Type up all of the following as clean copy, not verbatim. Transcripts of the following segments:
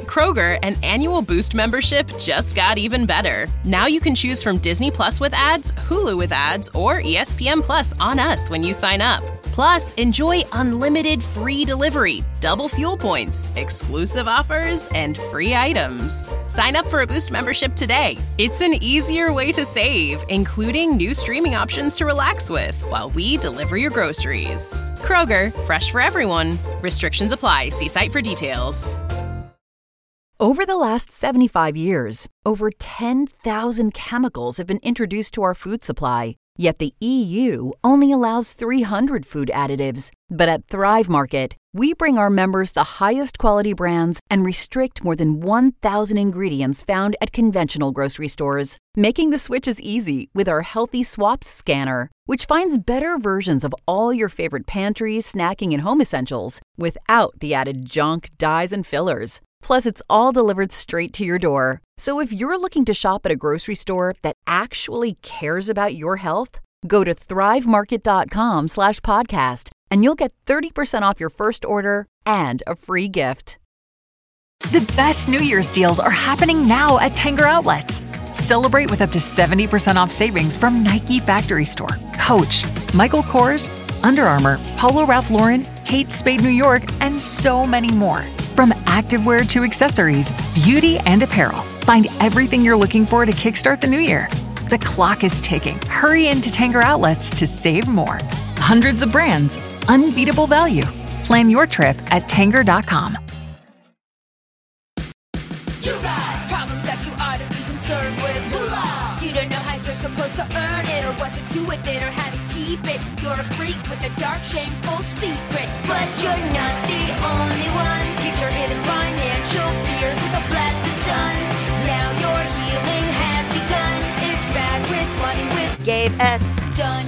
Kroger, an annual Boost membership just got even better. Now you can choose from Disney Plus with ads, Hulu with ads, or ESPN Plus on us when you sign up. Plus, enjoy unlimited free delivery, double fuel points, exclusive offers, and free items. Sign up for a Boost membership today. It's an easier way to save, including new streaming options to relax with while we deliver your groceries. Kroger, fresh for everyone. Restrictions apply. See site for details. Over the last 75 years, over 10,000 chemicals have been introduced to our food supply. Yet the EU only allows 300 food additives. But at Thrive Market, we bring our members the highest quality brands and restrict more than 1,000 ingredients found at conventional grocery stores, making the switch as easy with our Healthy Swaps scanner, which finds better versions of all your favorite pantry, snacking, and home essentials without the added junk, dyes, and fillers. Plus, it's all delivered straight to your door. So if you're looking to shop at a grocery store that actually cares about your health, go to thrivemarket.com/podcast and you'll get 30% off your first order and a free gift. The best New Year's deals are happening now at Tanger Outlets. Celebrate with up to 70% off savings from Nike Factory Store, Coach, Michael Kors, Under Armour, Polo Ralph Lauren, Kate Spade New York, and so many more. From activewear to accessories, beauty and apparel, find everything you're looking for to kickstart the new year. The clock is ticking. Hurry into Tanger Outlets to save more. Hundreds of brands, unbeatable value. Plan your trip at Tanger.com. You got problems that you ought to be concerned with. Moolah! You don't know how you're supposed to earn it, or what to do with it, or how to keep it. You're a freak with a dark, shameful secret, but you're not the only one. Get your hidden financial fears with a blast of sun. Now your healing has begun. It's Bad with Money with Gabe S. Dunn.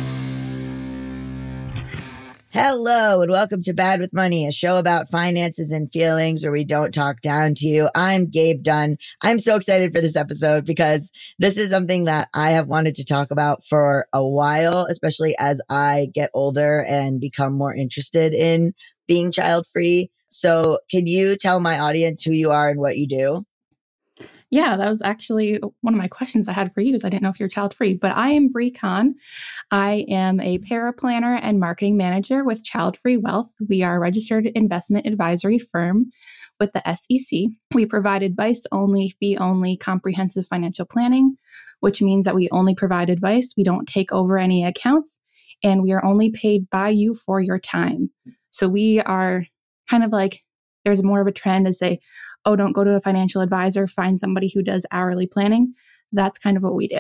Hello and welcome to Bad with Money, a show about finances and feelings where we don't talk down to you. I'm Gabe Dunn. I'm so excited for this episode because this is something that I have wanted to talk about for a while, especially as I get older and become more interested in being child-free. So can you tell my audience who you are and what you do? Yeah, that was actually one of my questions I had for you is I didn't know if you're child-free, but I am Bree Kahn. I am a paraplanner and marketing manager with Child Free Wealth. We are a registered investment advisory firm with the SEC. We provide advice-only, fee-only, comprehensive financial planning, which means that we only provide advice. We don't take over any accounts, and we are only paid by you for your time. So we are kind of like, there's more of a trend to say, oh, don't go to a financial advisor, find somebody who does hourly planning. That's kind of what we do.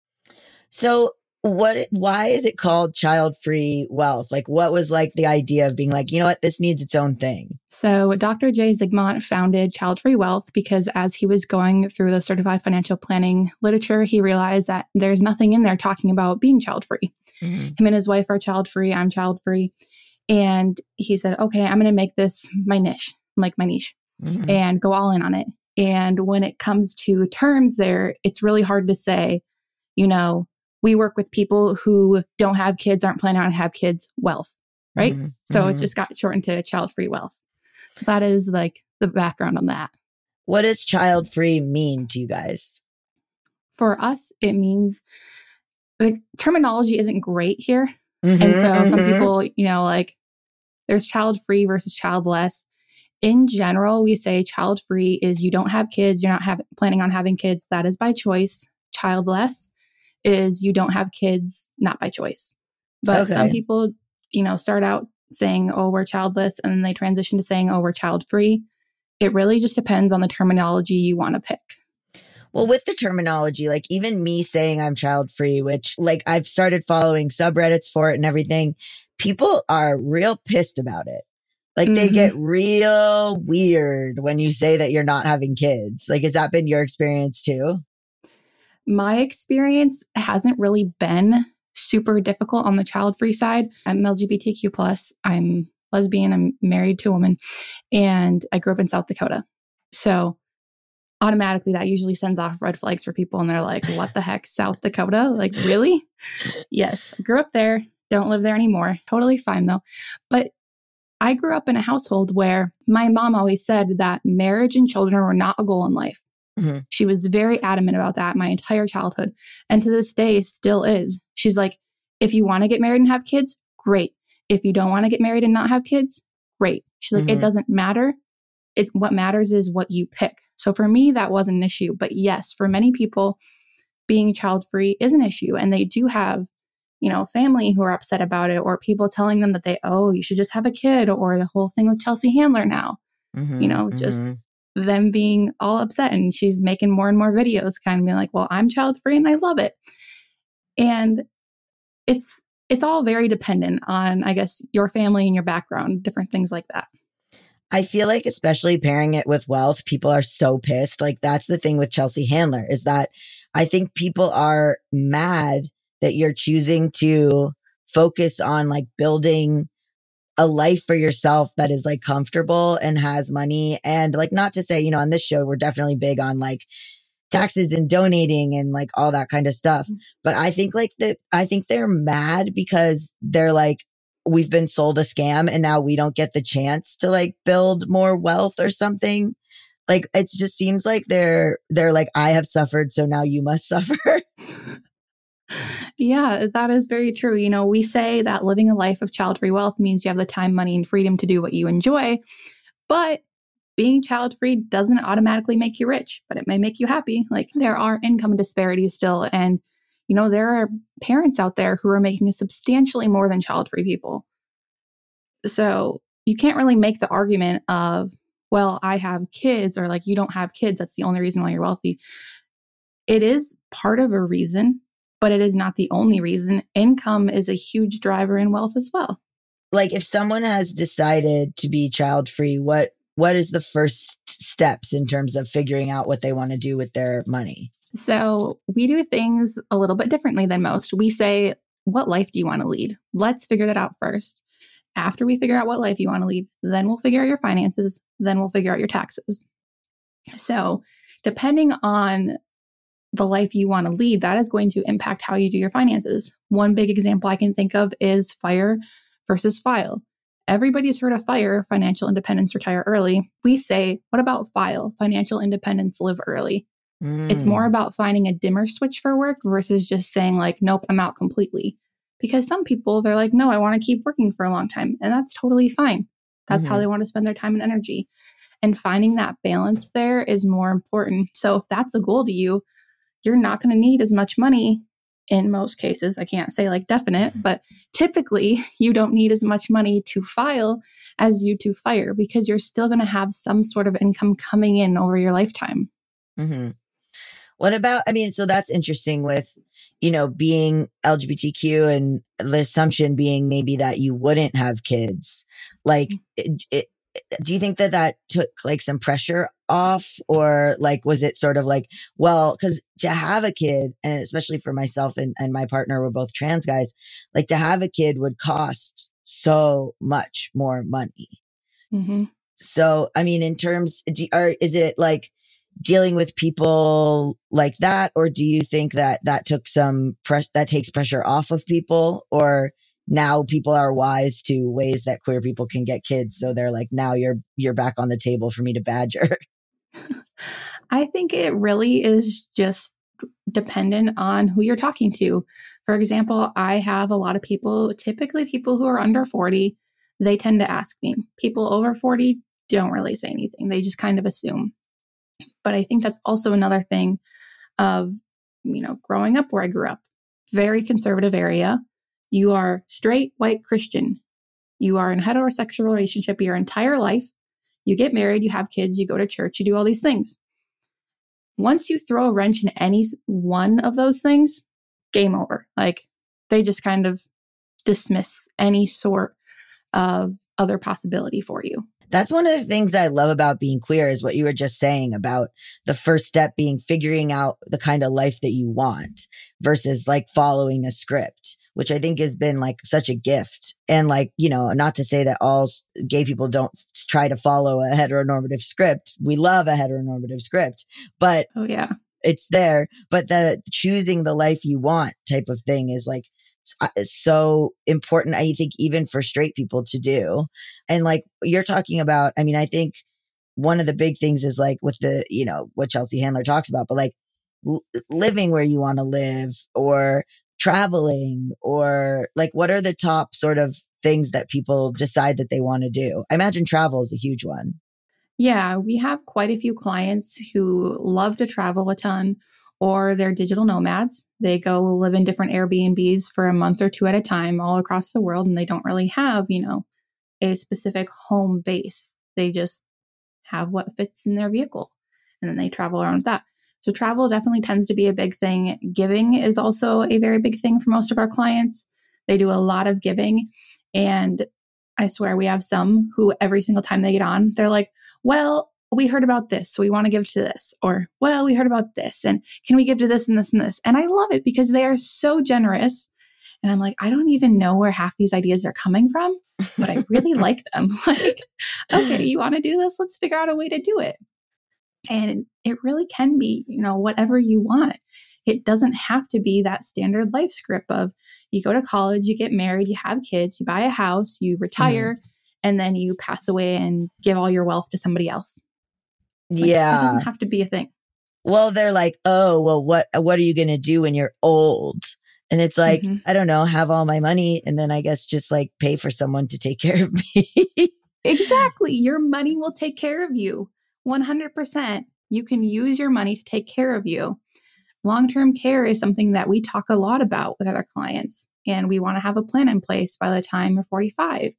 So why is it called Child Free Wealth? Like, what was like the idea of being like, you know what, this needs its own thing? So Dr. Jay Zygmunt founded Child Free Wealth because as he was going through the certified financial planning literature, he realized that there's nothing in there talking about being child free. Mm-hmm. Him and his wife are child free. I'm child free. And he said, okay, I'm going to make this my niche, mm-hmm. and go all in on it. And when it comes to terms there, it's really hard to say, you know, we work with people who don't have kids, aren't planning on have kids, wealth, right? Mm-hmm. So it just got shortened to child free wealth. So that is like the background on that. What does child free mean to you guys? For us, it means the terminology isn't great here. Mm-hmm, and so some people, you know, like there's child free versus childless. In general, we say child free is you don't have kids, you're not planning on having kids. That is by choice. Childless is you don't have kids, not by choice. But some people, you know, start out saying, oh, we're childless, and then they transition to saying, oh, we're child free. It really just depends on the terminology you want to pick. Well, with the terminology, like even me saying I'm child free, which like I've started following subreddits for it and everything, people are real pissed about it. Like they get real weird when you say that you're not having kids. Like, has that been your experience too? My experience hasn't really been super difficult on the child-free side. I'm LGBTQ+. I'm lesbian. I'm married to a woman. And I grew up in South Dakota. So automatically that usually sends off red flags for people. And they're like, what the heck, South Dakota? Like, really? Yes. I grew up there. Don't live there anymore. Totally fine though. But I grew up in a household where my mom always said that marriage and children were not a goal in life. Mhm. She was very adamant about that my entire childhood. And to this day, still is. She's like, if you want to get married and have kids, great. If you don't want to get married and not have kids, great. She's like, it doesn't matter. What matters is what you pick. So for me, that wasn't an issue. But yes, for many people, being child-free is an issue. And they do have, family who are upset about it, or people telling them that you should just have a kid, or the whole thing with Chelsea Handler now, just them being all upset. And she's making more and more videos kind of being like, well, I'm child-free and I love it. And it's all very dependent on, I guess, your family and your background, different things like that. I feel like, especially pairing it with wealth, people are so pissed. Like, that's the thing with Chelsea Handler, is that I think people are mad that you're choosing to focus on like building a life for yourself that is like comfortable and has money. And like, not to say, on this show, we're definitely big on like taxes and donating and like all that kind of stuff. But I think they're mad because they're like, we've been sold a scam and now we don't get the chance to like build more wealth or something. Like, it just seems like they're like, I have suffered, so now you must suffer. Yeah, that is very true. We say that living a life of child-free wealth means you have the time, money, and freedom to do what you enjoy. But being child-free doesn't automatically make you rich, but it may make you happy. Like, there are income disparities still. And, there are parents out there who are making substantially more than child-free people. So you can't really make the argument of, well, I have kids, or like, you don't have kids, that's the only reason why you're wealthy. It is part of a reason, but it is not the only reason. Income is a huge driver in wealth as well. Like, if someone has decided to be child-free, what is the first steps in terms of figuring out what they want to do with their money? So we do things a little bit differently than most. We say, what life do you want to lead? Let's figure that out first. After we figure out what life you want to lead, then we'll figure out your finances, then we'll figure out your taxes. So depending on the life you want to lead, that is going to impact how you do your finances. One big example I can think of is FIRE versus FILE. Everybody's heard of FIRE, financial independence, retire early. We say, what about FILE, financial independence, live early? It's more about finding a dimmer switch for work versus just saying like, nope, I'm out completely. Because some people, they're like, no, I want to keep working for a long time. And that's totally fine. That's how they want to spend their time and energy. And finding that balance there is more important. So if that's a goal to you, you're not going to need as much money in most cases. I can't say like definite, but typically you don't need as much money to FILE as you to FIRE, because you're still going to have some sort of income coming in over your lifetime. What about, so that's interesting with, being LGBTQ and the assumption being maybe that you wouldn't have kids. Like, do you think that took like some pressure off, or like, was it sort of like, well, because to have a kid, and especially for myself and my partner, we're both trans guys, like to have a kid would cost so much more money. So, in terms, is it like dealing with people like that, or do you think that took some that takes pressure off of people, or now people are wise to ways that queer people can get kids, so they're like, now you're back on the table for me to badger? I think it really is just dependent on who you're talking to. For example, I have a lot of people, typically people who are under 40, they tend to ask me. People over 40 don't really say anything. They just kind of assume. But I think that's also another thing of, growing up where I grew up, very conservative area. You are straight, white, Christian. You are in a heterosexual relationship your entire life. You get married, you have kids, you go to church, you do all these things. Once you throw a wrench in any one of those things, game over. Like, they just kind of dismiss any sort of other possibility for you. That's one of the things I love about being queer, is what you were just saying about the first step being figuring out the kind of life that you want versus like following a script, which I think has been like such a gift. And like, not to say that all gay people don't try to follow a heteronormative script. We love a heteronormative script, but oh yeah, it's there. But the choosing the life you want type of thing is like so important, I think, even for straight people to do. And like you're talking about, I mean, I think one of the big things is like with the, you know, what Chelsea Handler talks about, but like living where you want to live or traveling, or like what are the top sort of things that people decide that they want to do? I imagine travel is a huge one. Yeah, we have quite a few clients who love to travel a ton, or they're digital nomads. They go live in different Airbnbs for a month or two at a time all across the world, and they don't really have, you know, a specific home base. They just have what fits in their vehicle, and then they travel around with that. So travel definitely tends to be a big thing. Giving is also a very big thing for most of our clients. They do a lot of giving, and I swear we have some who every single time they get on, they're like, well, we heard about this, so we want to give to this. Or, well, we heard about this, and can we give to this and this and this? And I love it because they are so generous. And I'm like, I don't even know where half these ideas are coming from, but I really like them. Like, okay, you want to do this? Let's figure out a way to do it. And it really can be, you know, whatever you want. It doesn't have to be that standard life script of you go to college, you get married, you have kids, you buy a house, you retire, and then you pass away and give all your wealth to somebody else. Like, yeah. That doesn't have to be a thing. Well, they're like, oh, well, what are you going to do when you're old? And it's like, I don't know, have all my money and then I guess just like pay for someone to take care of me. Exactly. Your money will take care of you. 100%. You can use your money to take care of you. Long-term care is something that we talk a lot about with other clients, and we want to have a plan in place by the time you're 45.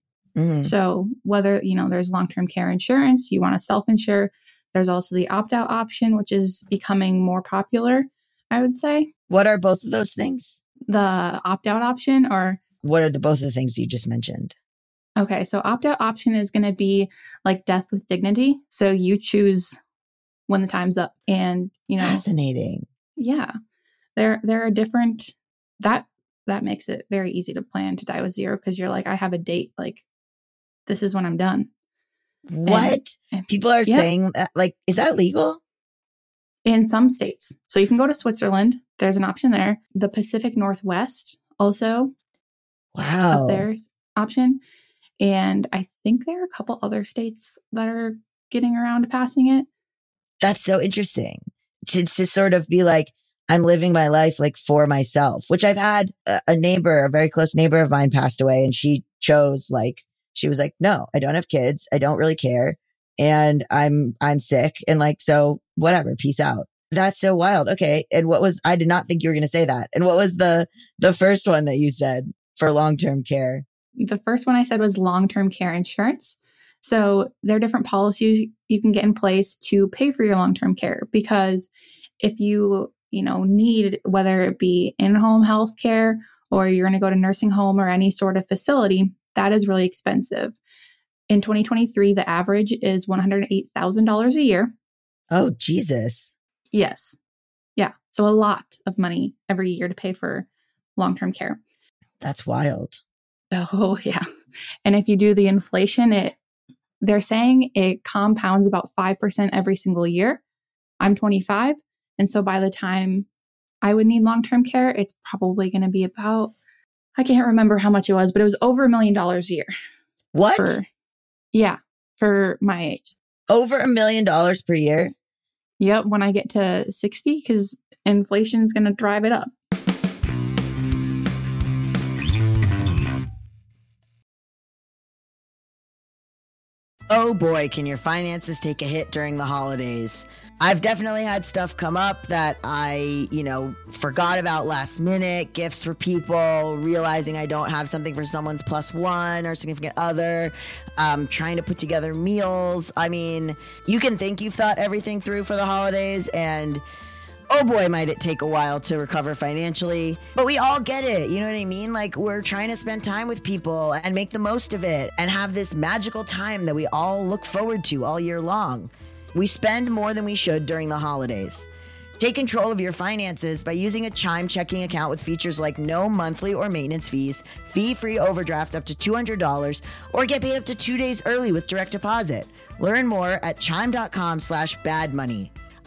So whether, you know, there's long-term care insurance, you want to self-insure. There's also the opt-out option, which is becoming more popular, I would say. What are both of those things? The opt-out option, or what are both of the things you just mentioned? Okay, so opt-out option is going to be like death with dignity. So you choose when the time's up, and, you know. Fascinating. Yeah. There are different, that makes it very easy to plan to die with zero, because you're like, I have a date, like this is when I'm done. What? And people are saying that, like, is that legal? In some states. So you can go to Switzerland. There's an option there. The Pacific Northwest also. Wow. There's option. And I think there are a couple other states that are getting around to passing it. That's so interesting to sort of be like, I'm living my life like for myself, which I've had a neighbor, a very close neighbor of mine passed away, and she chose, like, she was like, no, I don't have kids. I don't really care. And I'm sick. And like, so whatever, peace out. That's so wild. Okay. And I did not think you were going to say that. And what was the first one that you said for long-term care? The first one I said was long-term care insurance. So there are different policies you can get in place to pay for your long-term care, because if you need, whether it be in-home health care or you're going to go to nursing home or any sort of facility, that is really expensive. In 2023, the average is $108,000 a year. Oh, Jesus. Yes. Yeah. So a lot of money every year to pay for long-term care. That's wild. Oh, yeah. And if you do the inflation, they're saying it compounds about 5% every single year. I'm 25. And so by the time I would need long-term care, it's probably going to be about, I can't remember how much it was, but it was over $1 million a year. What? For my age. Over $1 million per year? Yep. When I get to 60, because inflation is going to drive it up. Oh boy, can your finances take a hit during the holidays. I've definitely had stuff come up that I, forgot about last minute, gifts for people, realizing I don't have something for someone's plus one or significant other, trying to put together meals. I mean, you can think you've thought everything through for the holidays, and oh boy, might it take a while to recover financially. But we all get it. You know what I mean? Like, we're trying to spend time with people and make the most of it and have this magical time that we all look forward to all year long. We spend more than we should during the holidays. Take control of your finances by using a Chime checking account with features like no monthly or maintenance fees, fee-free overdraft up to $200, or get paid up to 2 days early with direct deposit. Learn more at chime.com/badmoney.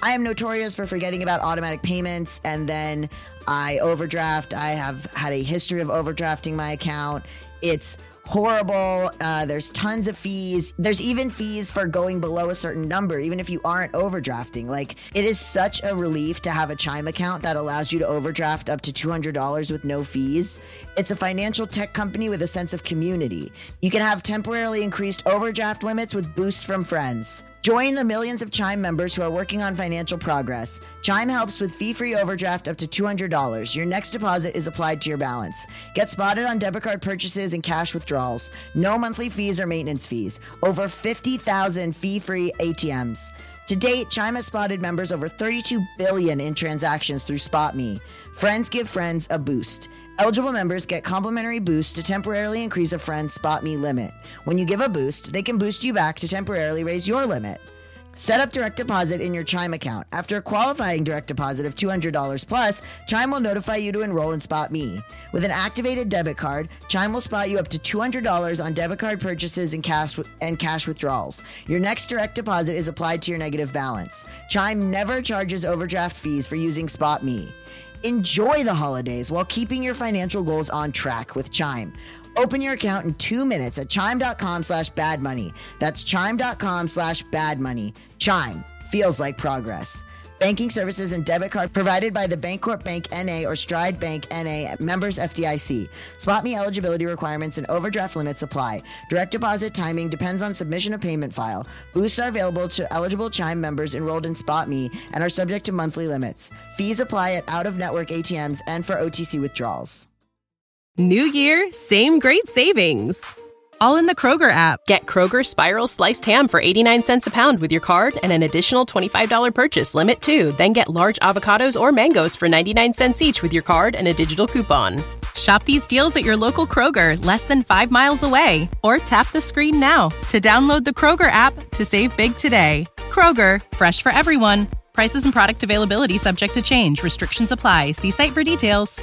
I am notorious for forgetting about automatic payments, and then I overdraft. I have had a history of overdrafting my account. It's horrible. There's tons of fees. There's even fees for going below a certain number, even if you aren't overdrafting. Like, it is such a relief to have a Chime account that allows you to overdraft up to $200 with no fees. It's a financial tech company with a sense of community. You can have temporarily increased overdraft limits with boosts from friends. Join the millions of Chime members who are working on financial progress. Chime helps with fee-free overdraft up to $200. Your next deposit is applied to your balance. Get spotted on debit card purchases and cash withdrawals. No monthly fees or maintenance fees. Over 50,000 fee-free ATMs. To date, Chime has spotted members over $32 billion in transactions through SpotMe. Friends give friends a boost. Eligible members get complimentary boosts to temporarily increase a friend's SpotMe limit. When you give a boost, they can boost you back to temporarily raise your limit. Set up direct deposit in your Chime account. After a qualifying direct deposit of $200 plus, Chime will notify you to enroll in SpotMe. With an activated debit card, Chime will spot you up to $200 on debit card purchases and cash withdrawals. Your next direct deposit is applied to your negative balance. Chime never charges overdraft fees for using SpotMe. Enjoy the holidays while keeping your financial goals on track with Chime. Open your account in 2 minutes at chime.com/badmoney. That's chime.com/badmoney. Chime feels like progress. Banking services and debit card provided by the Bancorp Bank N.A. or Stride Bank N.A. members FDIC. SpotMe eligibility requirements and overdraft limits apply. Direct deposit timing depends on submission of payment file. Boosts are available to eligible Chime members enrolled in SpotMe and are subject to monthly limits. Fees apply at out-of-network ATMs and for OTC withdrawals. New year, same great savings. All in the Kroger app. Get Kroger Spiral Sliced Ham for 89 cents a pound with your card and an additional $25 purchase limit too. Then get large avocados or mangoes for 99 cents each with your card and a digital coupon. Shop these deals at your local Kroger, less than 5 miles away. Or tap the screen now to download the Kroger app to save big today. Kroger, fresh for everyone. Prices and product availability subject to change. Restrictions apply. See site for details.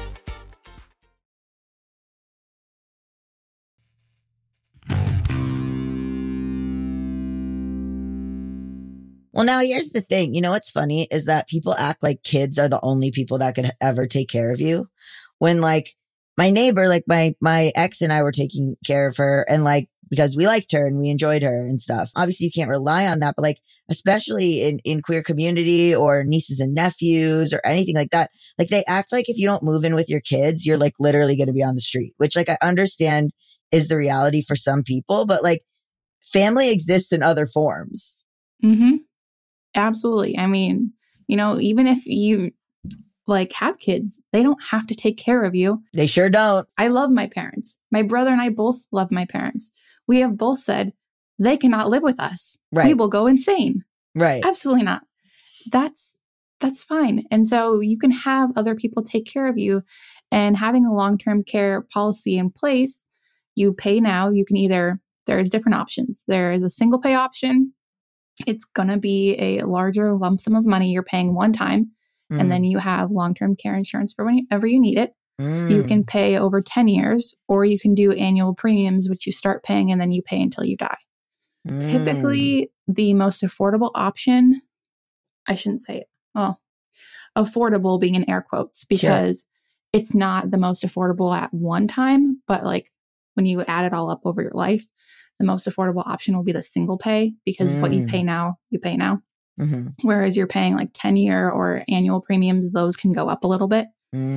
Well, now here's the thing. You know what's funny is that people act like kids are the only people that could ever take care of you. When like my neighbor, like my ex and I were taking care of her, and like because we liked her and we enjoyed her and stuff. Obviously you can't rely on that, but like especially in queer community or nieces and nephews or anything like that, like they act like if you don't move in with your kids, you're like literally going to be on the street, which like I understand is the reality for some people, but like family exists in other forms. Mm-hmm. Absolutely. I mean, you know, even if you like have kids, they don't have to take care of you. They sure don't. I love my parents. My brother and I both love my parents. We have both said they cannot live with us. Right. We will go insane. Right. Absolutely not. That's fine. And so you can have other people take care of you, and having a long-term care policy in place, you pay now. You can either, there's different options. There is a single pay option. It's going to be a larger lump sum of money you're paying one time. And then you have long-term care insurance for whenever you need it. You can pay over 10 years, or you can do annual premiums, which you start paying and then you pay until you die. Typically, the most affordable option, I shouldn't say it. Well, affordable being in air quotes, because it's not the most affordable at one time, but like when you add it all up over your life, the most affordable option will be the single pay, because what you pay now, you pay now. Whereas you're paying like 10-year or annual premiums, those can go up a little bit.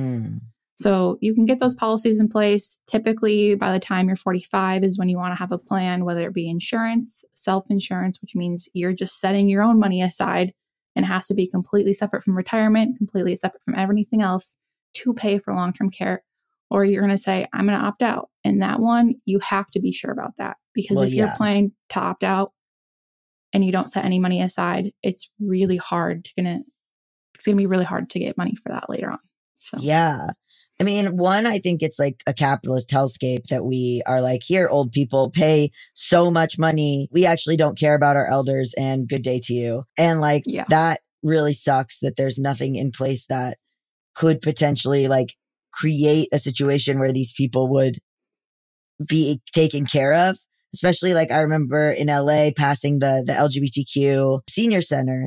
So you can get those policies in place. Typically, by the time you're 45 is when you want to have a plan, whether it be insurance, self-insurance, which means you're just setting your own money aside and has to be completely separate from retirement, completely separate from everything else to pay for long-term care. Or you're going to say, I'm going to opt out. And that one, you have to be sure about that. Because if you're planning to opt out and you don't set any money aside, it's really hard it's going to be really hard to get money for that later on. So yeah. I mean, one, I think it's like a capitalist hellscape that we are like, here, old people pay so much money. We actually don't care about our elders, and good day to you. And like, that really sucks that there's nothing in place that could potentially like create a situation where these people would be taken care of. Especially like I remember in LA passing the LGBTQ senior center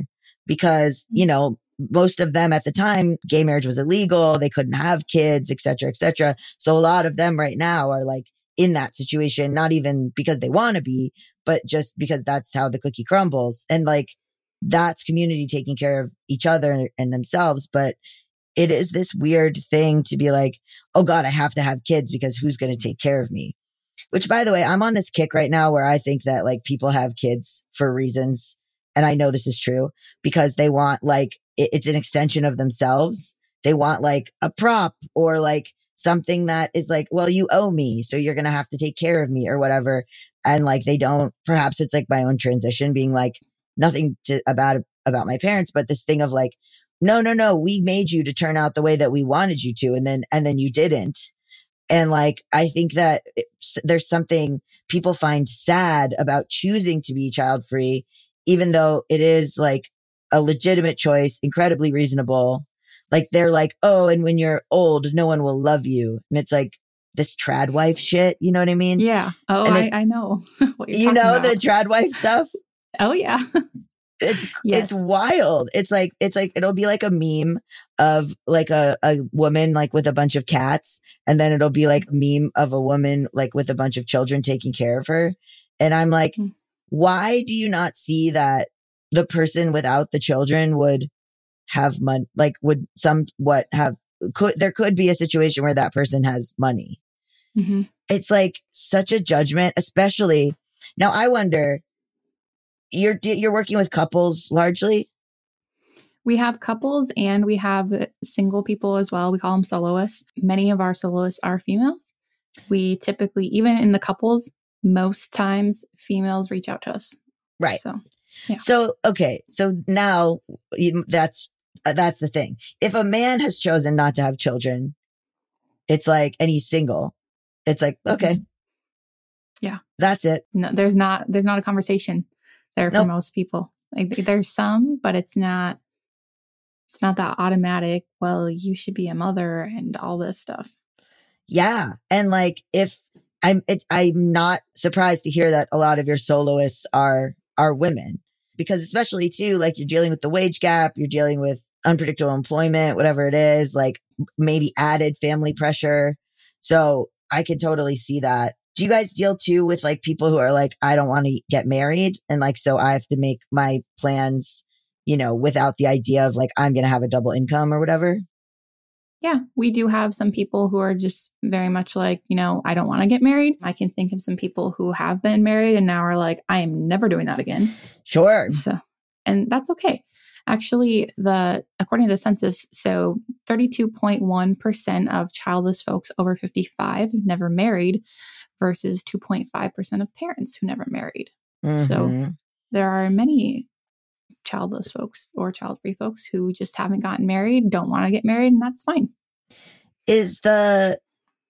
because, most of them at the time, gay marriage was illegal. They couldn't have kids, et cetera, et cetera. So a lot of them right now are like in that situation, not even because they want to be, but just because that's how the cookie crumbles. And like, that's community taking care of each other and themselves. But it is this weird thing to be like, oh God, I have to have kids because who's going to take care of me? Which, by the way, I'm on this kick right now where I think that like people have kids for reasons. And I know this is true because they want like, it's an extension of themselves. They want like a prop or like something that is like, well, you owe me, so you're going to have to take care of me or whatever. And like, they don't, perhaps it's like my own transition being like nothing about my parents, but this thing of like, no, we made you to turn out the way that we wanted you to. And then you didn't. And like, I think that there's something people find sad about choosing to be child free, even though it is like a legitimate choice, incredibly reasonable. Like they're like, oh, and when you're old, no one will love you. And it's like this trad wife shit. You know what I mean? Yeah. Oh, I know. What you're talking about. The trad wife stuff? Oh yeah. It's wild. It's like, it'll be like a meme of like a woman like with a bunch of cats. And then it'll be like a meme of a woman like with a bunch of children taking care of her. And I'm like, why do you not see that the person without the children would have money, like would somewhat have, there could be a situation where that person has money. Mm-hmm. It's like such a judgment, especially now. I wonder, you're working with couples largely? We have couples and we have single people as well. We call them soloists. Many of our soloists are females. We typically, even in the couples, most times females reach out to us. Right. So, yeah. So, okay. So now that's the thing. If a man has chosen not to have children, it's like, and he's single, it's like, okay. Yeah. That's it. No, there's not a conversation there for most people. Like there's some, but it's not that automatic. Well, you should be a mother and all this stuff. Yeah. And like, if I'm not surprised to hear that a lot of your soloists are women, because especially too, like you're dealing with the wage gap, you're dealing with unpredictable employment, whatever it is, like maybe added family pressure. So I could totally see that. Do you guys deal too with like people who are like, I don't want to get married, and like, so I have to make my plans, without the idea of like, I'm going to have a double income or whatever? Yeah, we do have some people who are just very much like, I don't want to get married. I can think of some people who have been married and now are like, I am never doing that again. Sure. So, and that's okay. Actually, according to the census, so 32.1% of childless folks over 55 never married versus 2.5% of parents who never married. Mm-hmm. So there are many childless folks or child-free folks who just haven't gotten married, don't want to get married, and that's fine. Is the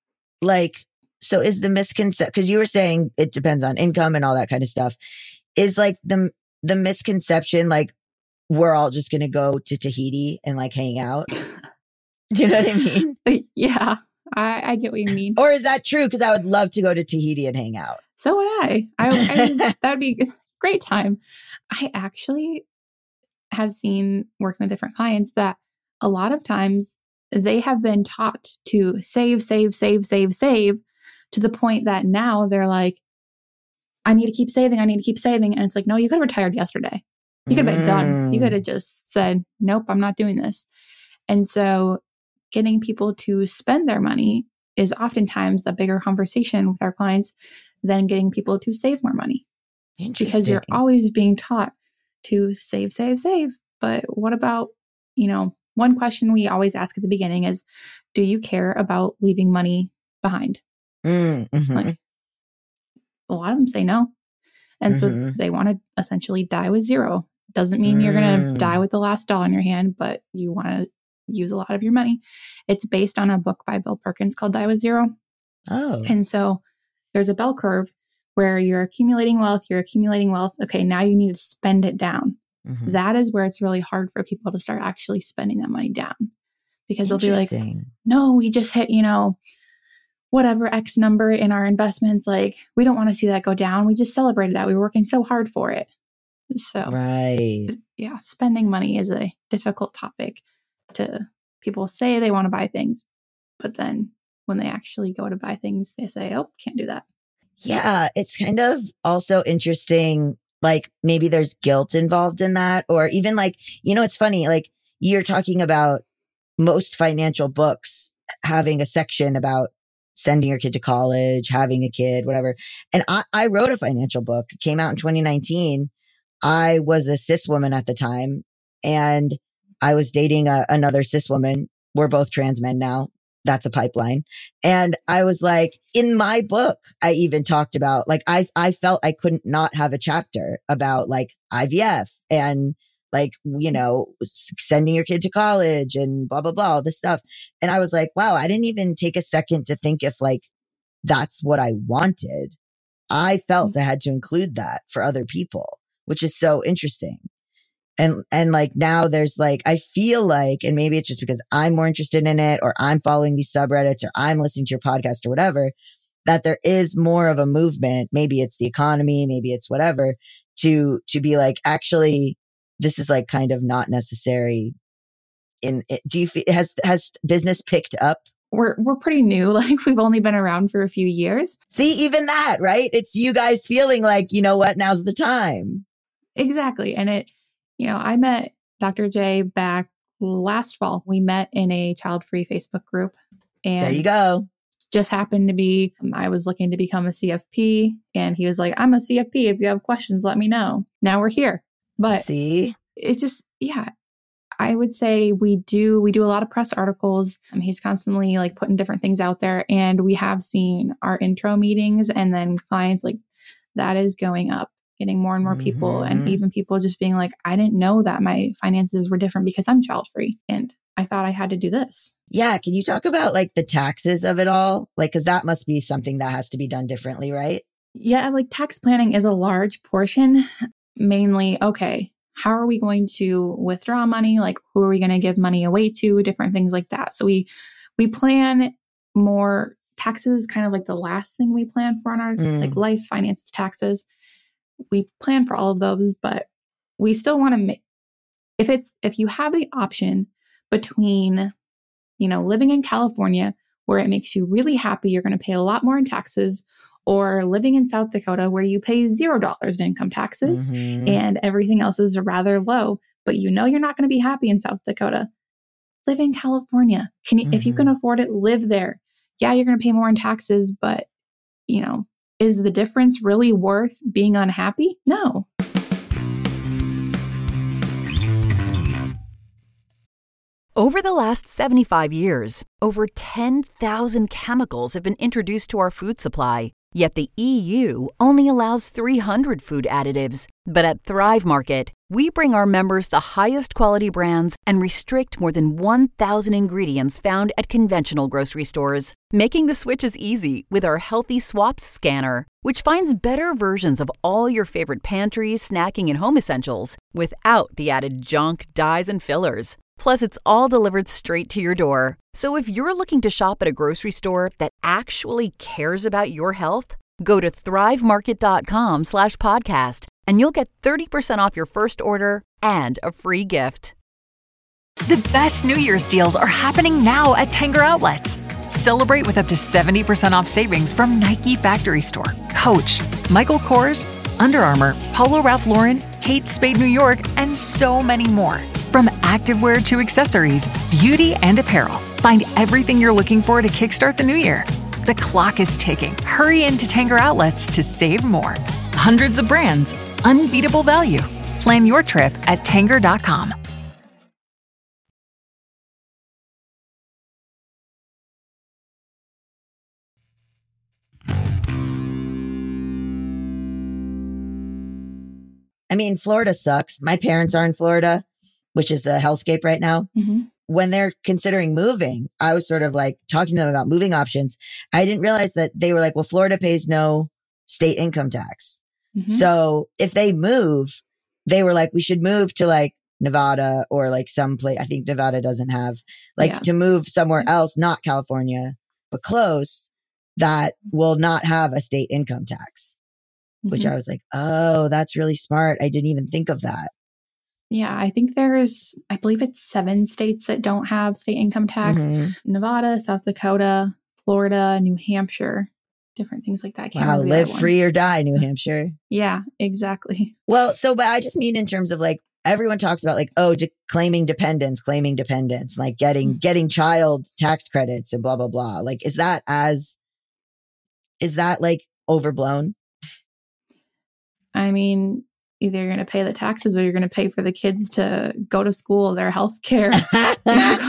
misconception, because you were saying it depends on income and all that kind of stuff, is like the misconception, like we're all just going to go to Tahiti and like hang out? Do you know what I mean? Yeah, I get what you mean. Or is that true? Because I would love to go to Tahiti and hang out. So would I that would be a great time. I actually have seen, working with different clients, that a lot of times they have been taught to save to the point that now they're like, I need to keep saving. And it's like, no, you could have retired yesterday. You could have been done. You could have just said, nope, I'm not doing this. And so getting people to spend their money is oftentimes a bigger conversation with our clients than getting people to save more money. Because you're always being taught to save. But what about, one question we always ask at the beginning is, do you care about leaving money behind? Mm-hmm. Like, a lot of them say no. And so they want to essentially die with zero. Doesn't mean you're going to die with the last dollar in your hand, but you want to use a lot of your money. It's based on a book by Bill Perkins called Die with Zero. Oh. And so there's a bell curve where you're accumulating wealth. Okay, now you need to spend it down. Mm-hmm. That is where it's really hard for people to start actually spending that money down, because they'll be like, no, we just hit, whatever X number in our investments. Like, we don't want to see that go down. We just celebrated that. We were working so hard for it. So right. yeah, spending money is a difficult topic to people say they want to buy things, but then when they actually go to buy things, they say, oh, can't do that. Yeah, it's kind of also interesting. Like maybe there's guilt involved in that, or even like, it's funny, like you're talking about most financial books having a section about sending your kid to college, having a kid, whatever. And I wrote a financial book. It came out in 2019. I was a cis woman at the time, and I was dating another cis woman. We're both trans men now. That's a pipeline. And I was like, in my book, I even talked about like, I felt I couldn't not have a chapter about like IVF and like, sending your kid to college and blah, blah, blah, all this stuff. And I was like, wow, I didn't even take a second to think if like, that's what I wanted. I felt I had to include that for other people, which is so interesting. And like now there's like, I feel like, and maybe it's just because I'm more interested in it or I'm following these subreddits or I'm listening to your podcast or whatever, that there is more of a movement. Maybe it's the economy, maybe it's whatever to be like, actually, this is like kind of not necessary. Do you feel, has business picked up? We're pretty new. Like we've only been around for a few years. See, even that, right? It's you guys feeling like, you know what, now's the time. Exactly. And I met Dr. J back last fall. We met in a child-free Facebook group. And there you go. Just happened to be, I was looking to become a CFP and he was like, I'm a CFP. If you have questions, let me know. Now we're here. But see, it's just, yeah, I would say we do a lot of press articles. He's constantly like putting different things out there, and we have seen our intro meetings and then clients like that is going up, getting more and more people, and even people just being like, I didn't know that my finances were different because I'm child free and I thought I had to do this. Yeah. Can you talk about like the taxes of it all? Like, cause that must be something that has to be done differently, right? Yeah. Like tax planning is a large portion, mainly, okay, how are we going to withdraw money? Like, who are we going to give money away to? Different things like that. So we plan more. Taxes, kind of like the last thing we plan for on our like life finance taxes. We plan for all of those, but we still want to make, if you have the option between, living in California where it makes you really happy, you're going to pay a lot more in taxes, or living in South Dakota where you pay $0 in income taxes and everything else is rather low, but you're not going to be happy in South Dakota. Live in California. If you can afford it, live there. Yeah, you're going to pay more in taxes, but is the difference really worth being unhappy? No. Over the last 75 years, over 10,000 chemicals have been introduced to our food supply. Yet the EU only allows 300 food additives. But at Thrive Market, we bring our members the highest quality brands and restrict more than 1,000 ingredients found at conventional grocery stores, making the switches easy with our Healthy Swaps scanner, which finds better versions of all your favorite pantry, snacking, and home essentials without the added junk, dyes, and fillers. Plus, it's all delivered straight to your door. So if you're looking to shop at a grocery store that actually cares about your health, go to thrivemarket.com/podcast and you'll get 30% off your first order and a free gift. The best New Year's deals are happening now at Tanger Outlets. Celebrate with up to 70% off savings from Nike Factory Store, Coach, Michael Kors, Under Armour, Polo Ralph Lauren, Kate Spade New York, and so many more. From activewear to accessories, beauty, and apparel, find everything you're looking for to kickstart the new year. The clock is ticking. Hurry into Tanger Outlets to save more. Hundreds of brands, unbeatable value. Plan your trip at Tanger.com. I mean, Florida sucks. My parents are in Florida, which is a hellscape right now. When they're considering moving, I was sort of like talking to them about moving options. I didn't realize that they were like, well, Florida pays no state income tax. So if they move, they were like, we should move to like Nevada or like some place. I think Nevada doesn't have to move somewhere else, not California, but close, that will not have a state income tax, which I was like, oh, that's really smart. I didn't even think of that. Yeah, I think I believe it's 7 states that don't have state income tax. Nevada, South Dakota, Florida, New Hampshire, different things like that. I can't Wow, remember the live other free ones. or die, New Hampshire. Yeah, exactly. Well, but I just mean in terms of like, everyone talks about like, claiming dependents, like getting child tax credits and blah, blah, blah. Like, is that like overblown? I mean, either you're going to pay the taxes or you're going to pay for the kids to go to school, their health care. That's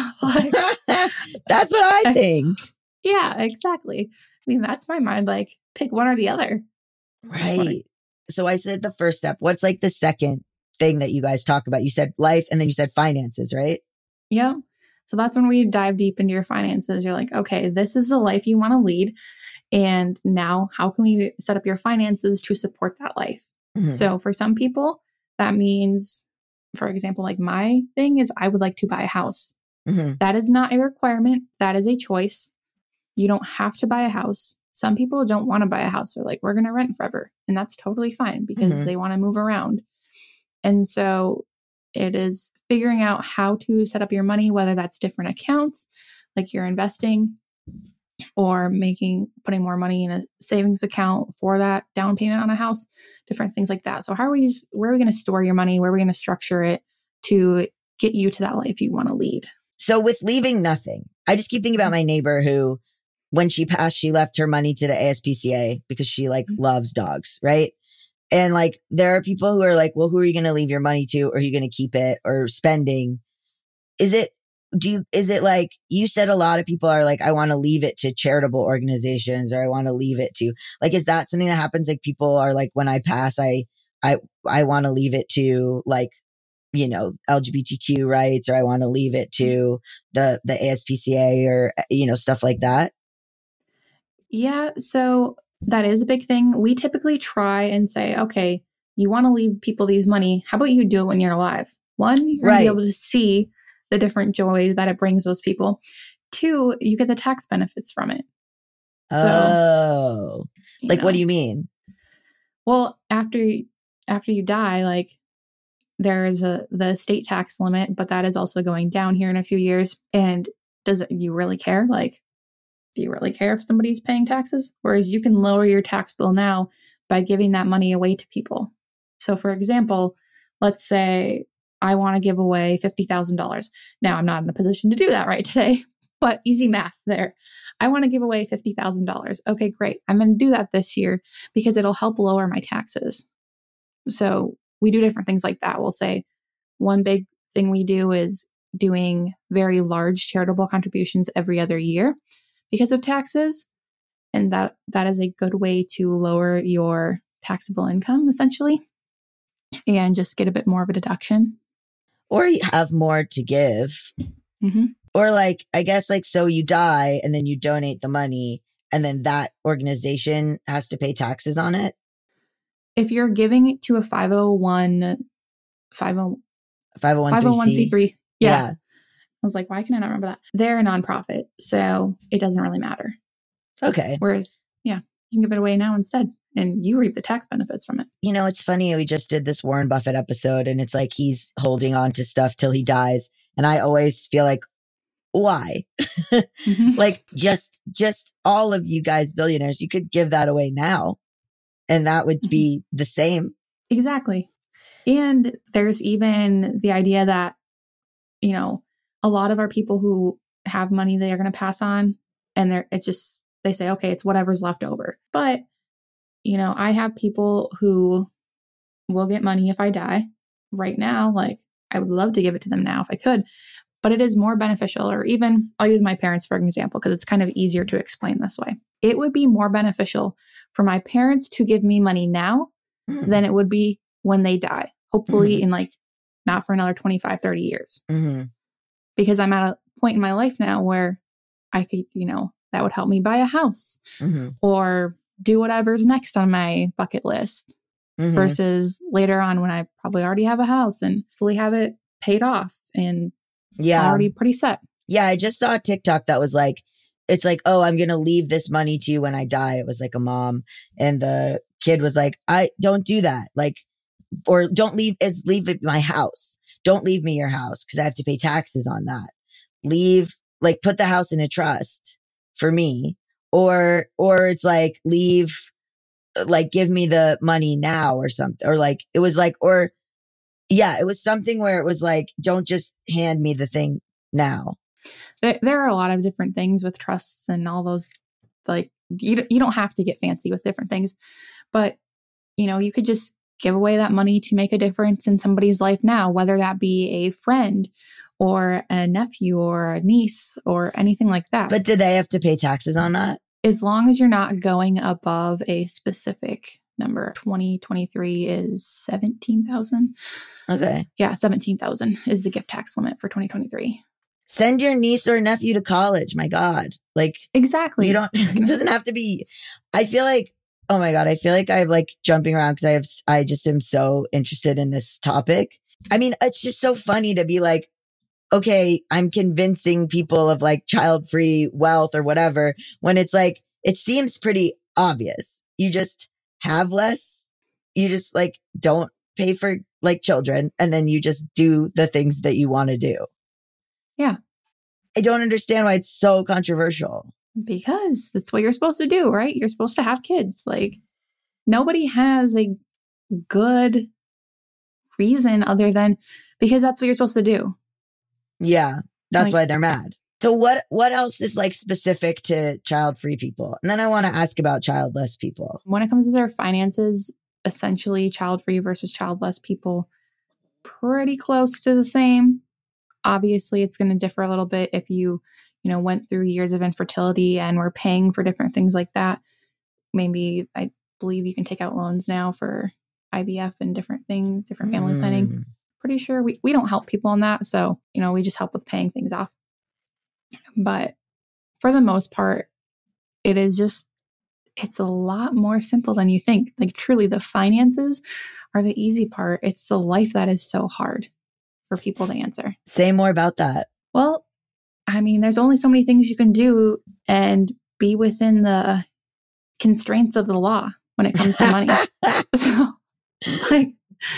what I think. Yeah, exactly. I mean, that's my mind. Like, pick one or the other. Right. So I said the first step. What's like the second thing that you guys talk about? You said life and then you said finances, right? Yeah. So that's when we dive deep into your finances. You're like, okay, this is the life you want to lead. And now how can we set up your finances to support that life? So for some people, that means, for example, like my thing is I would like to buy a house. That is not a requirement. That is a choice. You don't have to buy a house. Some people don't want to buy a house. They're like, we're going to rent forever. And that's totally fine because they want to move around. And so it is figuring out how to set up your money, whether that's different accounts, like you're investing, or putting more money in a savings account for that down payment on a house, different things like that. So where are we going to store your money? Where are we going to structure it to get you to that life you want to lead? So with leaving nothing, I just keep thinking about my neighbor who, when she passed, she left her money to the ASPCA because she like loves dogs, right? And like, there are people who are like, well, who are you going to leave your money to? Or are you going to keep it or spending? Is it like, you said a lot of people are like, I want to leave it to charitable organizations, or I want to leave it to, like, is that something that happens? Like, people are like, when I pass, I want to leave it to, like, you know, LGBTQ rights, or I want to leave it to the ASPCA, or, you know, stuff like that. Yeah. So that is a big thing. We typically try and say, okay, you want to leave people these money. How about you do it when you're alive? One, you're going to be able to see the different joy that it brings those people. 2, you get the tax benefits from it. So, like, what do you mean? Well, after you die, like, there is the state tax limit, but that is also going down here in a few years. And you really care? Like, do you really care if somebody's paying taxes? Whereas you can lower your tax bill now by giving that money away to people. So for example, let's say I want to give away $50,000. Now I'm not in a position to do that right today, but easy math there. I want to give away $50,000. Okay, great. I'm going to do that this year because it'll help lower my taxes. So we do different things like that. We'll say one big thing we do is doing very large charitable contributions every other year because of taxes. And that is a good way to lower your taxable income, essentially, and just get a bit more of a deduction. Or you have more to give. Or like, I guess, like, so you die and then you donate the money and then that organization has to pay taxes on it. If you're giving it to a 501c3. Yeah. I was like, why can I not remember that? They're a nonprofit, so it doesn't really matter. Okay. Whereas, you can give it away now instead, and you reap the tax benefits from it. You know, it's funny. We just did this Warren Buffett episode, and it's like he's holding on to stuff till he dies. And I always feel like, why? Like, just all of you guys billionaires, you could give that away now, and that would be the same. Exactly. And there's even the idea that, you know, a lot of our people who have money they are going to pass on, and they say, okay, it's whatever's left over. But, you know, I have people who will get money if I die right now. Like, I would love to give it to them now if I could, but it is more beneficial. Or even, I'll use my parents for an example, because it's kind of easier to explain this way. It would be more beneficial for my parents to give me money now than it would be when they die. Hopefully in like, not for another 25, 30 years. Because I'm at a point in my life now where I could, you know, that would help me buy a house or do whatever's next on my bucket list versus later on when I probably already have a house and fully have it paid off and already pretty set. Yeah. I just saw a TikTok that was like, it's like, oh, I'm going to leave this money to you when I die. It was like a mom, and the kid was like, I don't do that. Like, or don't leave it my house. don't leave me your house because I have to pay taxes on that. Leave, like put the house in a trust for me. Or it's like, leave, like give me the money now or something. Or like, it was like, or yeah, it was something where it was like, don't just hand me the thing now. There are a lot of different things with trusts and all those, like, you don't have to get fancy with different things, but you could just give away that money to make a difference in somebody's life now, whether that be a friend or a nephew or a niece or anything like that. But do they have to pay taxes on that? As long as you're not going above a specific number. 2023 is 17,000. Okay. Yeah, 17,000 is the gift tax limit for 2023. Send your niece or nephew to college. My God. Like, exactly. You don't, it doesn't have to be, I feel like, oh my God, I feel like I'm like jumping around because I just am so interested in this topic. I mean, it's just so funny to be like, okay, I'm convincing people of like child-free wealth or whatever, when it's like, it seems pretty obvious. You just have less. You just like don't pay for like children, and then you just do the things that you want to do. Yeah. I don't understand why it's so controversial. Because that's what you're supposed to do, right? You're supposed to have kids. Like, nobody has a good reason other than because that's what you're supposed to do. Yeah, that's like, why they're mad. So what else is like specific to child-free people? And then I want to ask about childless people. When it comes to their finances, essentially child-free versus childless people, pretty close to the same. Obviously, it's going to differ a little bit if you went through years of infertility and were paying for different things like that. Maybe I believe you can take out loans now for IVF and different things, different family planning. Pretty sure we don't help people on that. So, we just help with paying things off. But for the most part, it's a lot more simple than you think. Like truly the finances are the easy part. It's the life that is so hard for people to answer. Say more about that. Well, I mean, there's only so many things you can do and be within the constraints of the law when it comes to money. So like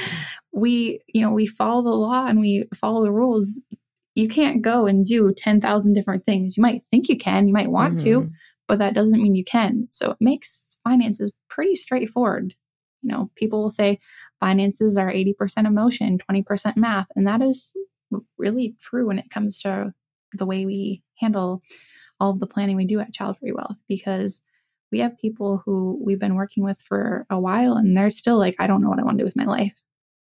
we follow the law and we follow the rules. You can't go and do 10,000 different things. You might think you can, you might want to, but that doesn't mean you can. So it makes finances pretty straightforward. People will say finances are 80% emotion, 20% math. And that is really true when it comes to the way we handle all of the planning we do at Child Free Wealth, because we have people who we've been working with for a while and they're still like, I don't know what I want to do with my life.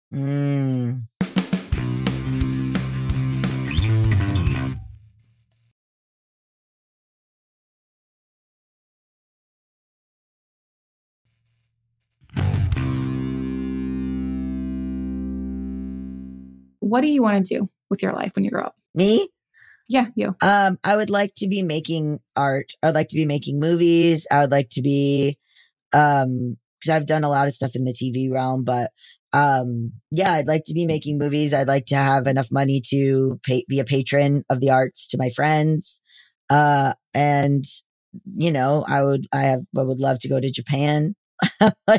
What do you want to do with your life when you grow up? Me? Yeah, you. I would like to be making art. I'd like to be making movies. I would like to be, because I've done a lot of stuff in the TV realm, but yeah, I'd like to be making movies. I'd like to have enough money to be a patron of the arts to my friends. And I would love to go to Japan. Like,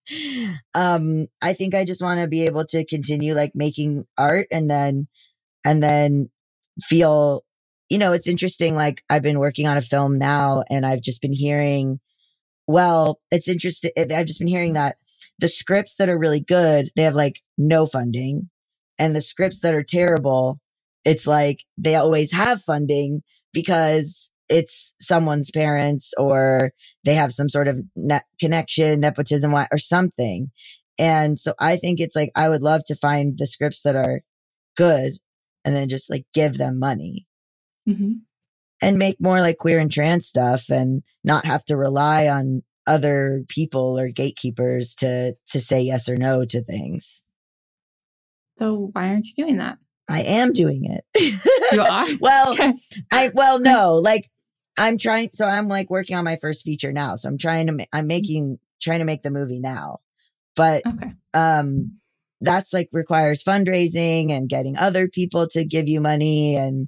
I think I just want to be able to continue like making art and then feel, it's interesting. Like I've been working on a film now and I've just been hearing, it's interesting. I've just been hearing that the scripts that are really good, they have like no funding, and the scripts that are terrible, it's like they always have funding because it's someone's parents or they have some sort of connection, nepotism or something. And so I think it's like, I would love to find the scripts that are good and then just like give them money and make more like queer and trans stuff and not have to rely on other people or gatekeepers to say yes or no to things. So why aren't you doing that? I am doing it. You are? Well, okay. No, like I'm trying. So I'm like working on my first feature now. So I'm trying to make the movie now, but, that's like requires fundraising and getting other people to give you money. And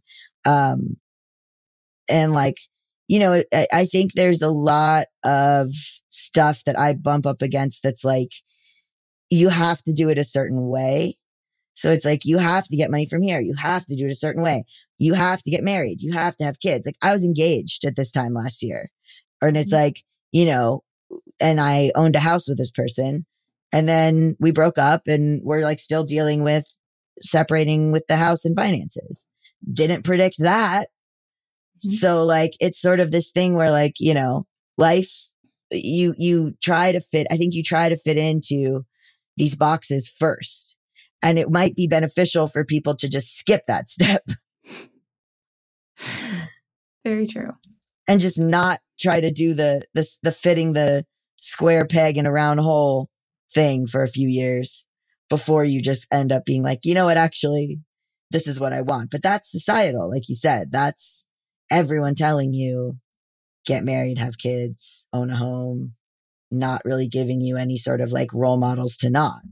like, I think there's a lot of stuff that I bump up against that's like, you have to do it a certain way. So it's like, you have to get money from here. You have to do it a certain way. You have to get married. You have to have kids. Like, I was engaged at this time last year. And it's like, you know, and I owned a house with this person. And then we broke up and we're like still dealing with separating with the house and finances. Didn't predict that. So like, it's sort of this thing where like, you know, life, you try to fit, I think you try to fit into these boxes first. And it might be beneficial for people to just skip that step. Very true. And just not try to do the fitting the square peg in a round hole thing for a few years before you just end up being like, you know what, actually, this is what I want. But that's societal, like you said. That's everyone telling you, get married, have kids, own a home, not really giving you any sort of like role models to not.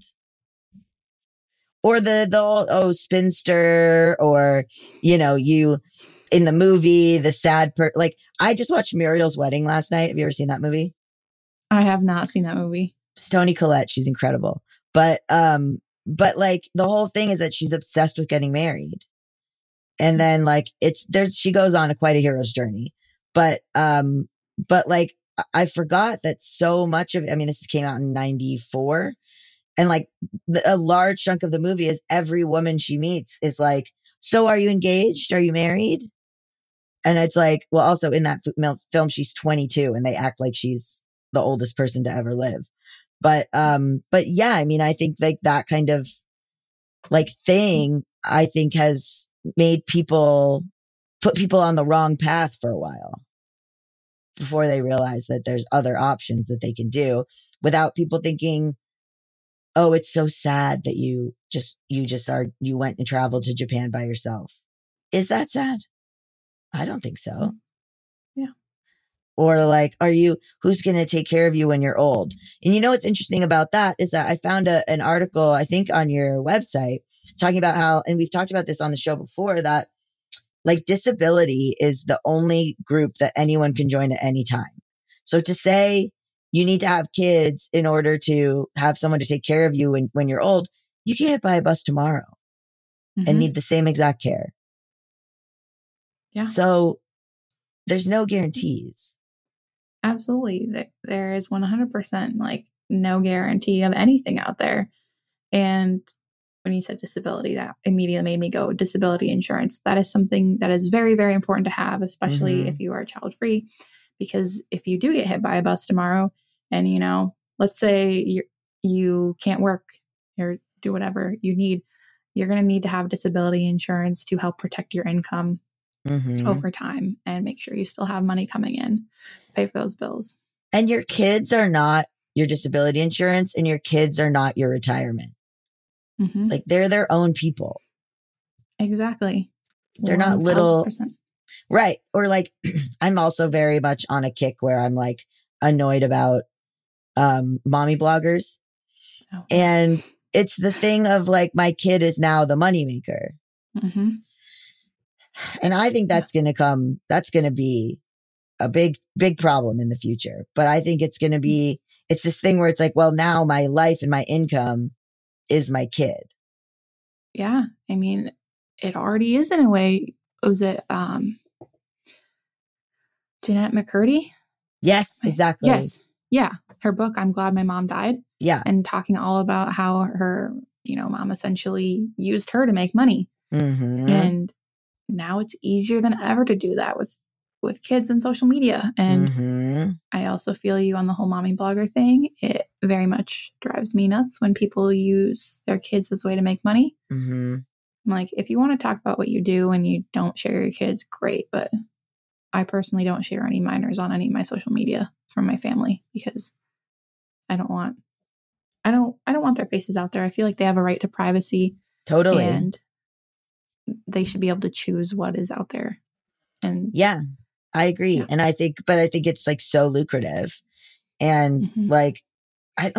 Or the old, spinster, or, you know, you in the movie, the sad like, I just watched Muriel's Wedding last night. Have you ever seen that movie? I have not seen that movie. It's Toni Collette. She's incredible. But like the whole thing is that she's obsessed with getting married. And then like she goes on quite a hero's journey. But like I forgot that so much of, I mean, this came out in 94. And like a large chunk of the movie is every woman she meets is like, so are you engaged? Are you married? And it's like, well, also in that film, she's 22 and they act like she's the oldest person to ever live. But yeah, I mean, I think like that kind of like thing, I think has made put people on the wrong path for a while before they realize that there's other options that they can do without people thinking, oh, it's so sad that you went and traveled to Japan by yourself. Is that sad? I don't think so. Yeah. Or like, who's going to take care of you when you're old? And you know, what's interesting about that is that I found an article, I think on your website, talking about how, and we've talked about this on the show before, that like disability is the only group that anyone can join at any time. So to say you need to have kids in order to have someone to take care of you when you're old, you can get hit by a bus tomorrow and need the same exact care. Yeah. So there's no guarantees. Absolutely. There is 100% like no guarantee of anything out there. And when you said disability, that immediately made me go disability insurance. That is something that is very, very important to have, especially if you are child free, because if you do get hit by a bus tomorrow and, you know, let's say you can't work or do whatever you need, you're going to need to have disability insurance to help protect your income over time and make sure you still have money coming in, pay for those bills. And your kids are not your disability insurance and your kids are not your retirement. Like they're their own people. Exactly. They're not little. Right. Or like, I'm also very much on a kick where I'm like annoyed about mommy bloggers. Oh. And it's the thing of like, my kid is now the moneymaker. And I think that's going to be a big, big problem in the future. But I think it's this thing where it's like, well, now my life and my income is my kid. Yeah. I mean, it already is in a way. Was it Jeanette McCurdy? Yes, exactly. Yes. Yeah. Her book, I'm Glad My Mom Died. Yeah. And talking all about how her, mom essentially used her to make money. And now it's easier than ever to do that with kids and social media. And I also feel you on the whole mommy blogger thing. It very much drives me nuts when people use their kids as a way to make money. I'm like, if you want to talk about what you do and you don't share your kids, great. But I personally don't share any minors on any of my social media from my family because I don't want their faces out there. I feel like they have a right to privacy. Totally. And they should be able to choose what is out there. And yeah, I agree. Yeah. And I think it's like so lucrative. And like, I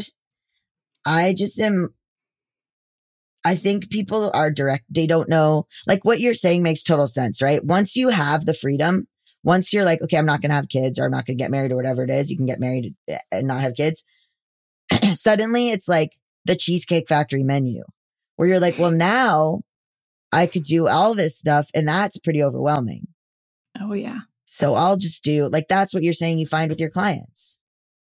think people are direct. They don't know, like what you're saying makes total sense, right? Once you have the freedom, once you're like, okay, I'm not going to have kids or I'm not going to get married or whatever it is, you can get married and not have kids. Suddenly it's like the Cheesecake Factory menu where you're like, well, now I could do all this stuff, and that's pretty overwhelming. Oh, yeah. So I'll just do, like, that's what you're saying you find with your clients.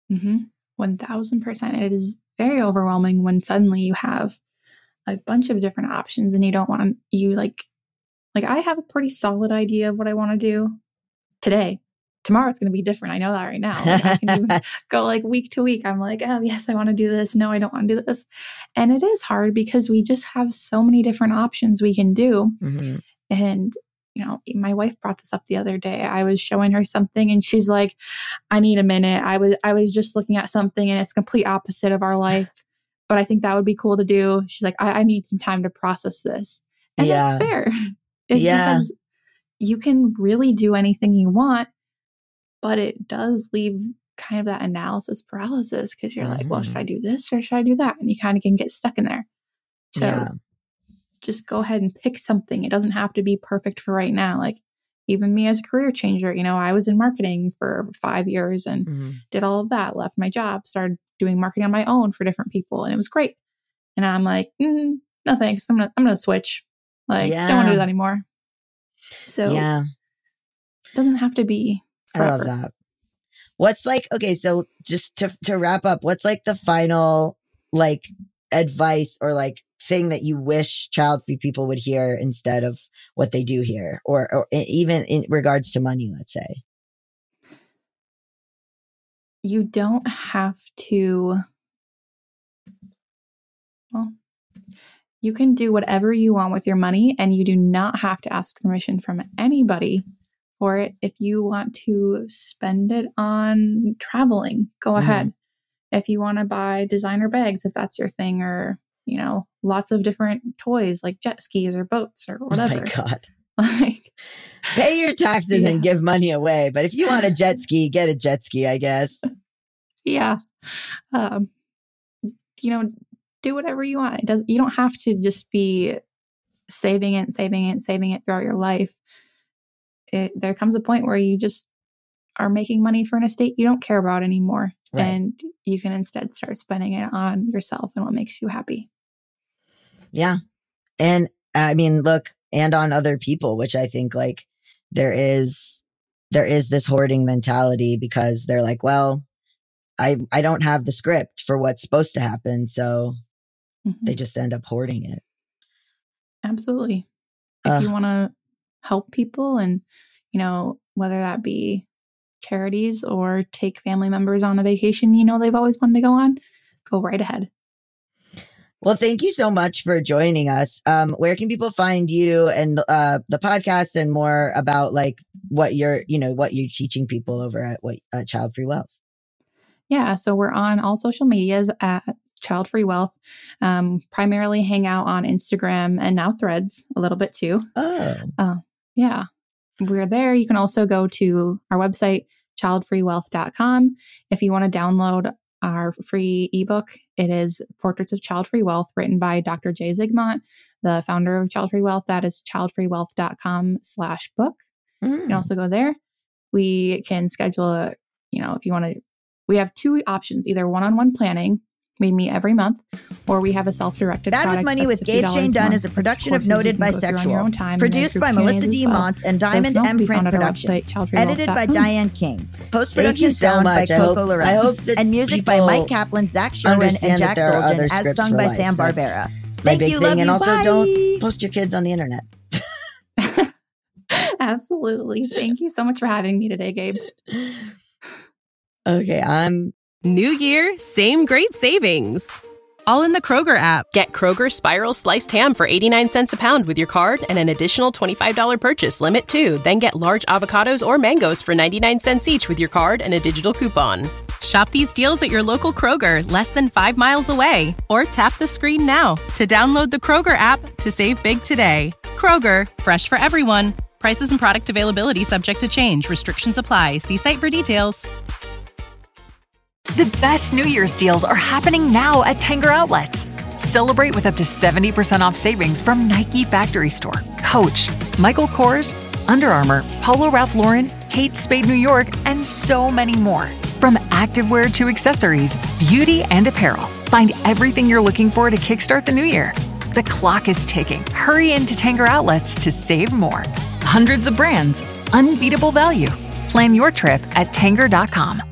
1000%. It is very overwhelming when suddenly you have a bunch of different options and you don't want to, I have a pretty solid idea of what I want to do today. Tomorrow it's going to be different. I know that right now. Like, I can even go like week to week. I'm like, oh, yes, I want to do this. No, I don't want to do this. And it is hard because we just have so many different options we can do. And, my wife brought this up the other day. I was showing her something and she's like, I need a minute. I was just looking at something and it's complete opposite of our life, but I think that would be cool to do. She's like, I need some time to process this. And that's fair. It's because you can really do anything you want, but it does leave kind of that analysis paralysis because you're like, well, should I do this or should I do that? And you kind of can get stuck in there. So just go ahead and pick something. It doesn't have to be perfect for right now. Like even me as a career changer, I was in marketing for 5 years and did all of that, left my job, started doing marketing on my own for different people. And it was great. And I'm like, no thanks. I'm going to switch. Like, don't want to do that anymore. So it doesn't have to be forever. I love that. What's like, okay, so just to wrap up, what's like the final like advice or like thing that you wish child-free people would hear instead of what they do hear, or even in regards to money, let's say? You don't have to, you can do whatever you want with your money and you do not have to ask permission from anybody for it. If you want to spend it on traveling, go ahead. If you want to buy designer bags, if that's your thing, or, lots of different toys like jet skis or boats or whatever. Oh my God. Like, pay your taxes and give money away. But if you want a jet ski, get a jet ski, I guess. Yeah. Do whatever you want. You don't have to just be saving it throughout your life. There comes a point where you just are making money for an estate you don't care about anymore. Right. And you can instead start spending it on yourself and what makes you happy. Yeah. And I mean, look, and on other people, which I think like there is this hoarding mentality because they're like, well, I don't have the script for what's supposed to happen. So they just end up hoarding it. Absolutely. If you want to help people and, whether that be charities or take family members on a vacation, they've always wanted to go on, go right ahead. Well, thank you so much for joining us. Where can people find you and the podcast and more about like what you're teaching people over at Child Free Wealth? Yeah. So we're on all social medias at Child Free Wealth, primarily hang out on Instagram and now Threads a little bit too. Yeah. We're there. You can also go to our website, childfreewealth.com. If you want to download our free ebook, it is Portraits of Child Free Wealth, written by Dr. Jay Zygmunt, the founder of Child Free Wealth. That is childfreewealth.com/book. You can also go there. We can schedule if you want to, we have two options, either one-on-one planning. We meet every month, or we have a self-directed Bad with Money with Gabe Shane Dunn is a production of Noted Bisexual, produced by Melissa D. Montz and Diamond M Print Productions, edited by Diane King, post-production sound by Coco Lorenz, and music by Mike Kaplan, Zach Sherwin, and Jack Golden, as sung by Sam Barbera. Thank you, love you, and also don't post your kids on the internet. Absolutely. Thank you so much for having me today, Gabe. Okay, New year, same great savings. All in the Kroger app. Get Kroger Spiral Sliced Ham for 89 cents a pound with your card and an additional $25 purchase limit too. Then get large avocados or mangoes for 99 cents each with your card and a digital coupon. Shop these deals at your local Kroger, less than 5 miles away. Or tap the screen now to download the Kroger app to save big today. Kroger, fresh for everyone. Prices and product availability subject to change. Restrictions apply. See site for details. The best New Year's deals are happening now at Tanger Outlets. Celebrate with up to 70% off savings from Nike Factory Store, Coach, Michael Kors, Under Armour, Polo Ralph Lauren, Kate Spade New York, and so many more. From activewear to accessories, beauty and apparel. Find everything you're looking for to kickstart the new year. The clock is ticking. Hurry into Tanger Outlets to save more. Hundreds of brands, unbeatable value. Plan your trip at Tanger.com.